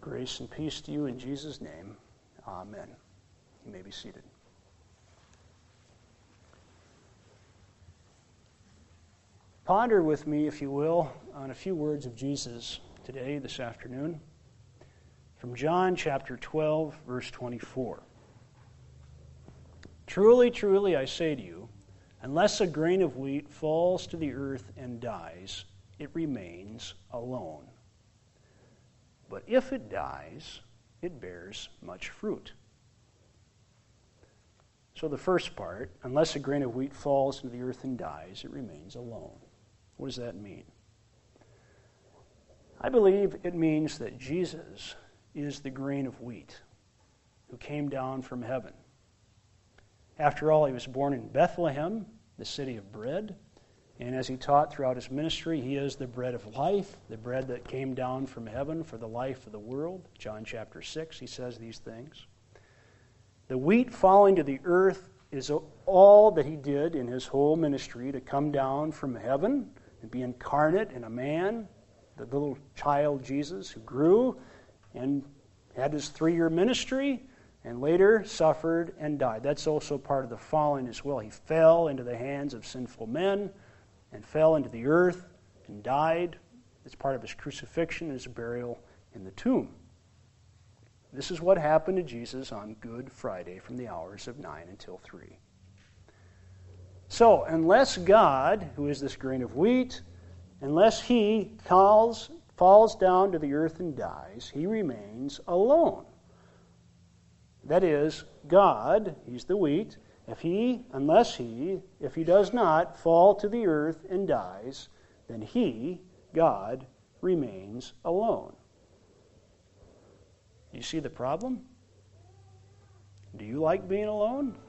Grace and peace to you in Jesus' name. Amen. You may be seated. Ponder with me, if you will, on a few words of Jesus today, this afternoon, from John chapter 12, verse 24. Truly, truly, I say to you, unless a grain of wheat falls to the earth and dies, it remains alone. But if it dies, it bears much fruit. So the first part, unless a grain of wheat falls into the earth and dies, it remains alone. What does that mean? I believe it means that Jesus is the grain of wheat who came down from heaven. After all, he was born in Bethlehem, the city of bread, and as he taught throughout his ministry, he is the bread of life, the bread that came down from heaven for the life of the world. John chapter 6, he says these things. The wheat falling to the earth is all that he did in his whole ministry, to come down from heaven and be incarnate in a man, the little child Jesus who grew and had his 3-year ministry and later suffered and died. That's also part of the falling as well. He fell into the hands of sinful men and fell into the earth and died. It's part of his crucifixion and his burial in the tomb. This is what happened to Jesus on Good Friday from the hours of 9 until 3. So, unless God, who is this grain of wheat, unless he falls down to the earth and dies, he remains alone. That is, God, he's the wheat, if he does not fall to the earth and dies, then he, God, remains alone. Do you see the problem? Do you like being alone?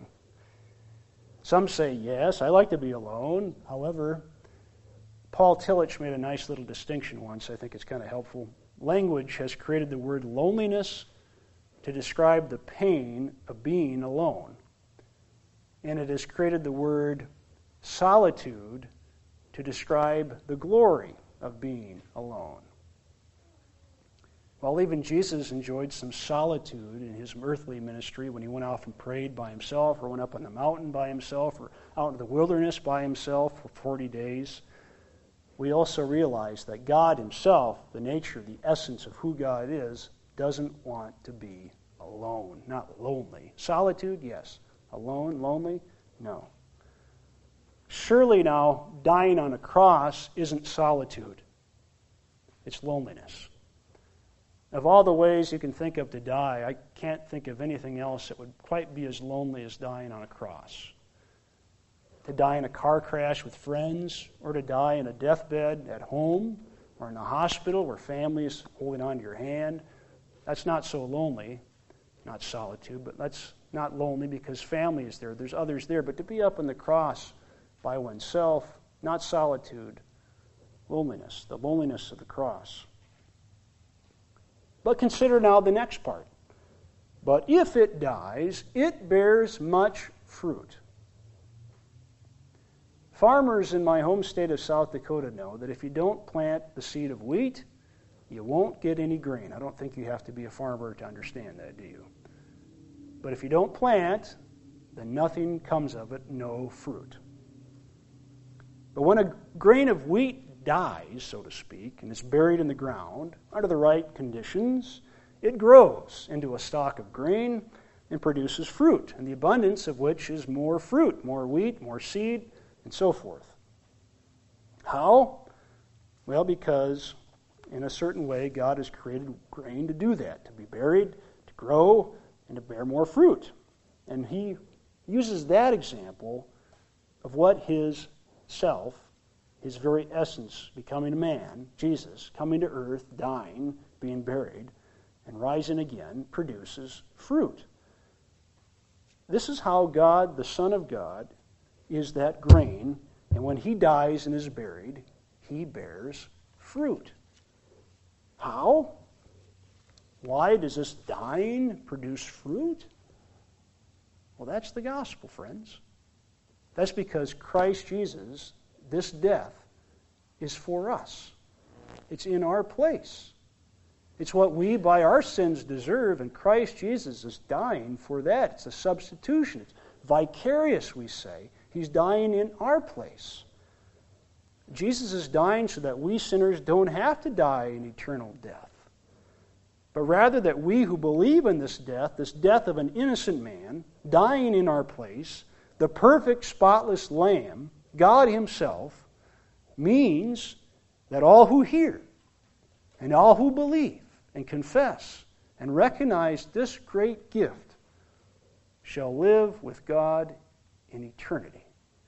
Some say, yes, I like to be alone. However, Paul Tillich made a nice little distinction once. I think it's kind of helpful. Language has created the word loneliness to describe the pain of being alone. And it has created the word solitude to describe the glory of being alone. While even Jesus enjoyed some solitude in his earthly ministry when he went off and prayed by himself, or went up on the mountain by himself, or out in the wilderness by himself for 40 days, we also realize that God himself, the nature, the essence of who God is, doesn't want to be alone, not lonely. Solitude, yes. Alone, lonely, no. Surely now, dying on a cross isn't solitude. It's loneliness. Of all the ways you can think of to die, I can't think of anything else that would quite be as lonely as dying on a cross. To die in a car crash with friends, or to die in a deathbed at home, or in a hospital where family is holding on to your hand, that's not so lonely, not solitude, but that's not lonely because family is there, there's others there. But to be up on the cross by oneself, not solitude, loneliness, the loneliness of the cross. But consider now the next part. But if it dies, it bears much fruit. Farmers in my home state of South Dakota know that if you don't plant the seed of wheat, you won't get any grain. I don't think you have to be a farmer to understand that, do you? But if you don't plant, then nothing comes of it, no fruit. But when a grain of wheat dies, so to speak, and is buried in the ground, under the right conditions, it grows into a stalk of grain and produces fruit, and the abundance of which is more fruit, more wheat, more seed, and so forth. How? Well, because in a certain way, God has created grain to do that, to be buried, to grow, and to bear more fruit. And he uses that example of what his self, his very essence, becoming a man, Jesus, coming to earth, dying, being buried, and rising again, produces fruit. This is how God, the Son of God, is that grain, and when he dies and is buried, he bears fruit. How? Why does this dying produce fruit? Well, that's the gospel, friends. That's because Christ Jesus, this death, is for us. It's in our place. It's what we, by our sins, deserve, and Christ Jesus is dying for that. It's a substitution. It's vicarious, we say. He's dying in our place. Jesus is dying so that we sinners don't have to die in eternal death, but rather that we who believe in this death of an innocent man, dying in our place, the perfect, spotless Lamb, God Himself, means that all who hear and all who believe and confess and recognize this great gift shall live with God in eternity.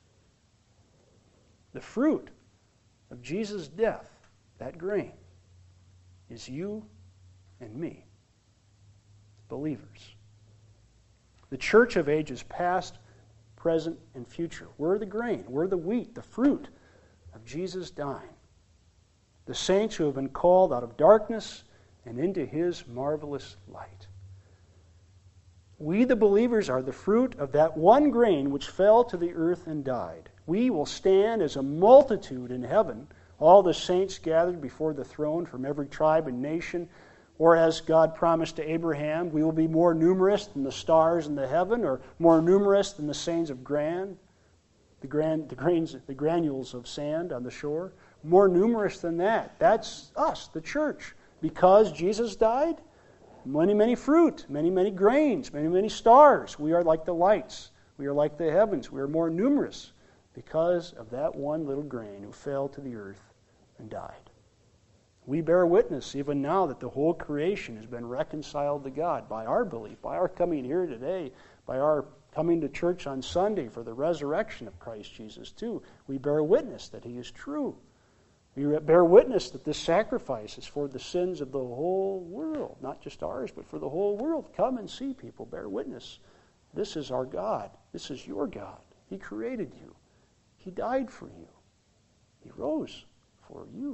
The fruit of Jesus' death, that grain, is you and me, believers. The church of ages past, present, and future. We're the grain, we're the wheat, the fruit of Jesus dying. The saints who have been called out of darkness and into His marvelous light. We, the believers, are the fruit of that one grain which fell to the earth and died. We will stand as a multitude in heaven, all the saints gathered before the throne from every tribe and nation. Or as God promised to Abraham, we will be more numerous than the stars in the heaven, or more numerous than the grains of the granules of sand on the shore. More numerous than that. That's us, the church. Because Jesus died, many fruit, many grains, many stars. We are like the lights. We are like the heavens. We are more numerous because of that one little grain who fell to the earth and died. We bear witness even now that the whole creation has been reconciled to God by our belief, by our coming here today, by our coming to church on Sunday for the resurrection of Christ Jesus too. We bear witness that He is true. We bear witness that this sacrifice is for the sins of the whole world, not just ours, but for the whole world. Come and see, people. Bear witness. This is our God. This is your God. He created you. He died for you. He rose for you.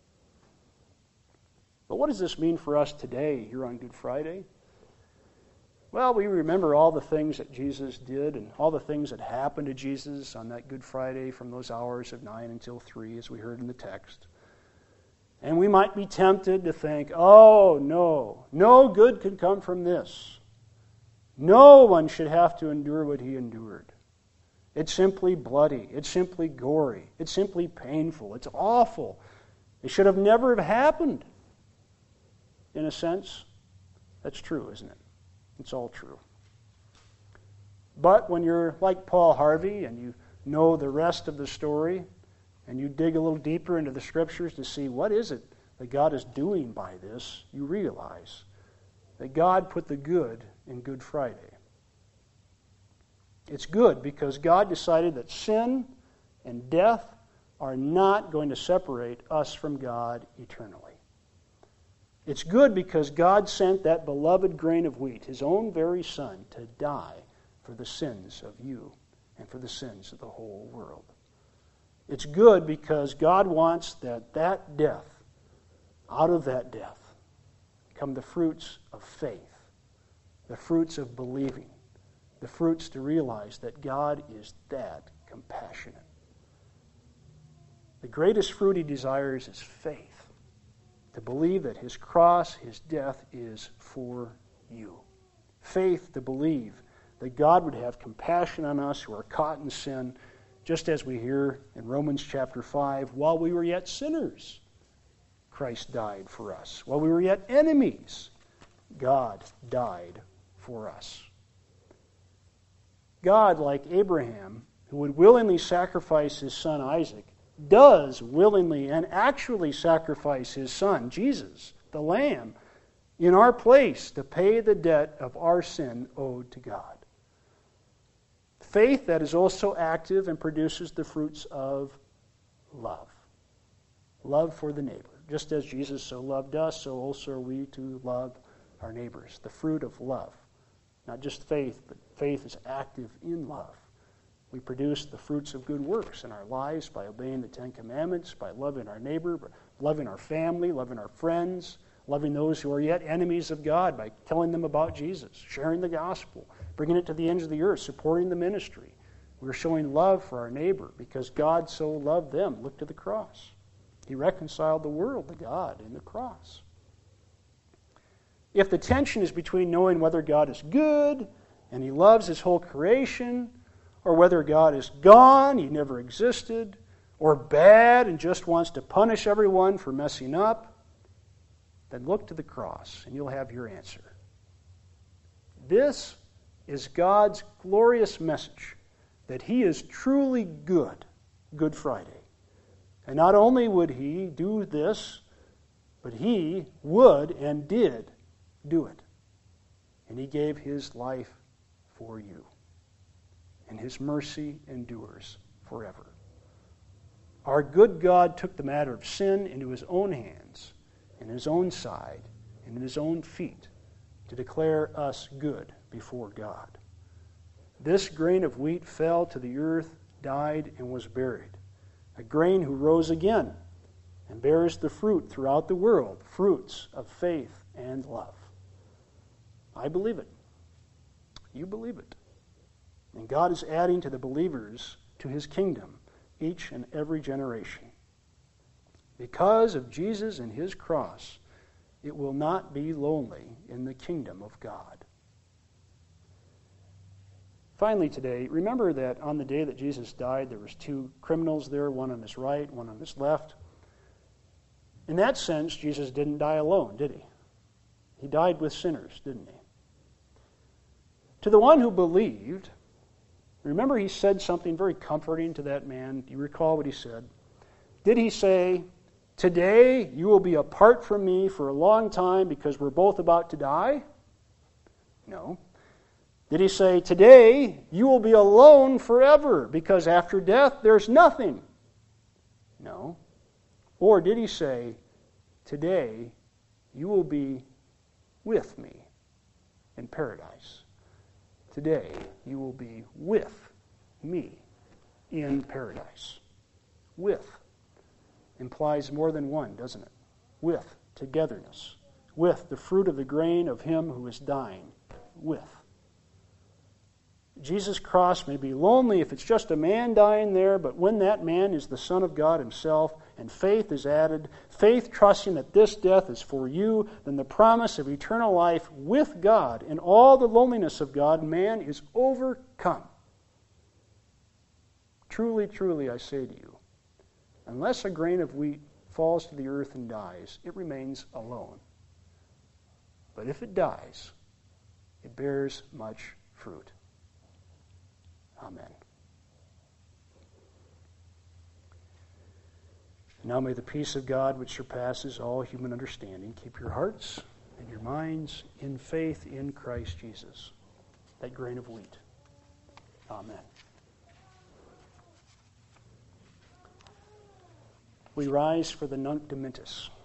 But what does this mean for us today here on Good Friday? Well, we remember all the things that Jesus did and all the things that happened to Jesus on that Good Friday from those hours of 9 until 3, as we heard in the text. And we might be tempted to think, oh, no good can come from this. No one should have to endure what He endured. It's simply bloody. It's simply gory. It's simply painful. It's awful. It should have never have happened. In a sense, that's true, isn't it? It's all true. But when you're like Paul Harvey and you know the rest of the story and you dig a little deeper into the Scriptures to see what is it that God is doing by this, you realize that God put the good in Good Friday. It's good because God decided that sin and death are not going to separate us from God eternally. It's good because God sent that beloved grain of wheat, His own very Son, to die for the sins of you and for the sins of the whole world. It's good because God wants that death, out of that death, come the fruits of faith, the fruits of believing, the fruits to realize that God is that compassionate. The greatest fruit He desires is faith. To believe that His cross, His death is for you. Faith to believe that God would have compassion on us who are caught in sin, just as we hear in Romans chapter 5, while we were yet sinners, Christ died for us. While we were yet enemies, God died for us. God, like Abraham, who would willingly sacrifice his son Isaac, does willingly and actually sacrifice His Son, Jesus, the Lamb, in our place to pay the debt of our sin owed to God. Faith that is also active and produces the fruits of love. Love for the neighbor. Just as Jesus so loved us, so also are we to love our neighbors. The fruit of love. Not just faith, but faith is active in love. We produce the fruits of good works in our lives by obeying the Ten Commandments, by loving our neighbor, by loving our family, loving our friends, loving those who are yet enemies of God, by telling them about Jesus, sharing the gospel, bringing it to the ends of the earth, supporting the ministry. We're showing love for our neighbor because God so loved them. Look to the cross. He reconciled the world to God in the cross. if the tension is between knowing whether God is good and He loves His whole creation, or whether God is gone, He never existed, or bad and just wants to punish everyone for messing up, then look to the cross and you'll have your answer. This is God's glorious message that He is truly good, Good Friday. And not only would He do this, but He would and did do it. And He gave His life for you. And His mercy endures forever. Our good God took the matter of sin into His own hands, in His own side, and in His own feet to declare us good before God. This grain of wheat fell to the earth, died, and was buried. A grain who rose again and bears the fruit throughout the world, fruits of faith and love. I believe it. You believe it. And God is adding to the believers to His kingdom each and every generation. Because of Jesus and His cross, it will not be lonely in the kingdom of God. Finally today, remember that on the day that Jesus died, there was two criminals there, one on His right, one on His left. In that sense, Jesus didn't die alone, did He? He died with sinners, didn't He? To the one who believed, remember He said something very comforting to that man. Do you recall what He said? Did He say, "Today you will be apart from me for a long time because we're both about to die"? No. Did He say, "Today you will be alone forever because after death there's nothing"? No. Or did He say, "Today you will be with me in paradise"? Today you will be with me in paradise. With implies more than one, doesn't it? With, togetherness. With the fruit of the grain of Him who is dying. With. Jesus' cross may be lonely if it's just a man dying there, but when that man is the Son of God Himself and faith is added, faith trusting that this death is for you, then the promise of eternal life with God and all the loneliness of God, man is overcome. Truly, truly, I say to you, unless a grain of wheat falls to the earth and dies, it remains alone. But if it dies, it bears much fruit. Amen. Now may the peace of God, which surpasses all human understanding, keep your hearts and your minds in faith in Christ Jesus, that grain of wheat. Amen. We rise for the Nunc Dimittis.